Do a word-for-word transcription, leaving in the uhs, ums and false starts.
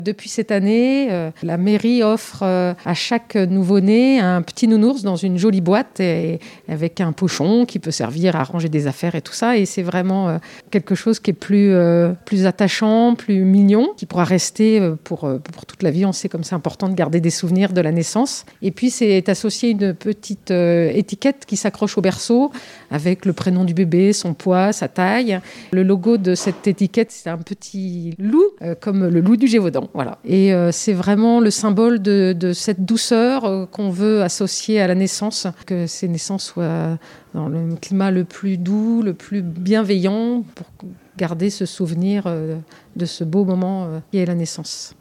Depuis cette année, euh, la mairie offre euh, à chaque nouveau-né un petit nounours dans une jolie boîte et, avec un pochon qui peut servir à ranger des affaires et tout ça. Et c'est vraiment euh, quelque chose qui est plus, euh, plus attachant, plus mignon, qui pourra rester euh, pour, euh, pour toute la vie. On sait comme c'est important de garder des souvenirs de la naissance. Et puis c'est associé une petite euh, étiquette qui s'accroche au berceau avec le prénom du bébé, son poids, sa taille. Le logo de cette étiquette, c'est un petit loup, euh, comme le loup du Gévaudan. Voilà. Et euh, c'est vraiment le symbole de, de cette douceur euh, qu'on veut associer à la naissance, que ces naissances soient dans le climat le plus doux, le plus bienveillant, pour garder ce souvenir euh, de ce beau moment euh, qui est la naissance.